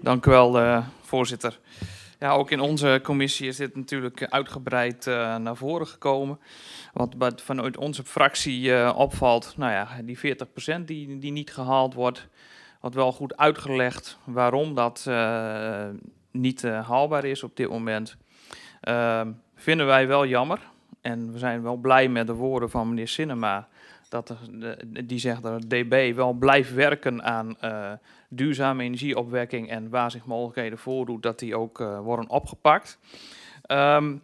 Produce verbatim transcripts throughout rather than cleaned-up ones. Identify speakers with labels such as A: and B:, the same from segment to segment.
A: Dank u wel, uh, voorzitter. Ja, ook in onze commissie is dit natuurlijk uitgebreid uh, naar voren gekomen. Wat vanuit onze fractie uh, opvalt, nou ja, die veertig procent die, die niet gehaald wordt, wordt wel goed uitgelegd waarom dat uh, niet uh, haalbaar is op dit moment. Uh, vinden wij wel jammer en we zijn wel blij met de woorden van meneer Sinnema, dat de, die zegt dat het D B wel blijft werken aan uh, duurzame energieopwekking en waar zich mogelijkheden voordoen, dat die ook uh, worden opgepakt. Um,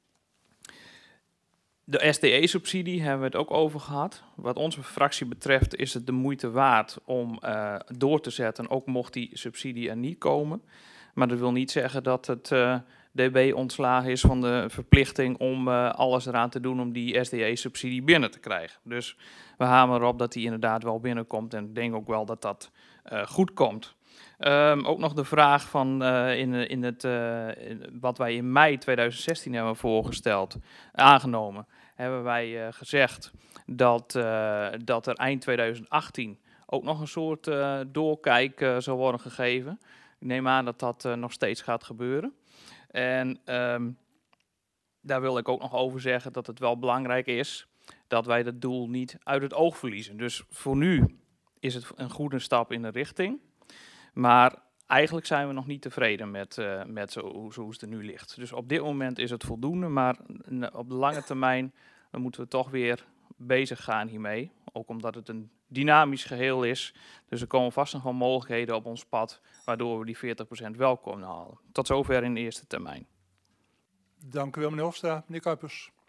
A: de S D E-subsidie hebben we het ook over gehad. Wat onze fractie betreft is het de moeite waard om uh, door te zetten, ook mocht die subsidie er niet komen. Maar dat wil niet zeggen dat het uh, D B ontslagen is van de verplichting om uh, alles eraan te doen om die S D E-subsidie binnen te krijgen. Dus we hameren erop dat die inderdaad wel binnenkomt en ik denk ook wel dat dat uh, goed komt. Um, ook nog de vraag van uh, in, in het, uh, in wat wij in mei tweeduizend zestien hebben voorgesteld, aangenomen, hebben wij uh, gezegd dat, uh, dat er eind tweeduizend achttien ook nog een soort uh, doorkijk uh, zal worden gegeven. Ik neem aan dat dat uh, nog steeds gaat gebeuren. En um, daar wil ik ook nog over zeggen dat het wel belangrijk is dat wij dat doel niet uit het oog verliezen. Dus voor nu is het een goede stap in de richting. Maar eigenlijk zijn we nog niet tevreden met, uh, met zo, zo hoe het er nu ligt. Dus op dit moment is het voldoende, maar op de lange termijn dan moeten we toch weer bezig gaan hiermee. Ook omdat het een dynamisch geheel is. Dus er komen vast nog wel mogelijkheden op ons pad, waardoor we die veertig procent wel kunnen halen. Tot zover in de eerste termijn.
B: Dank u wel, meneer Hofstra. Meneer Kuipers.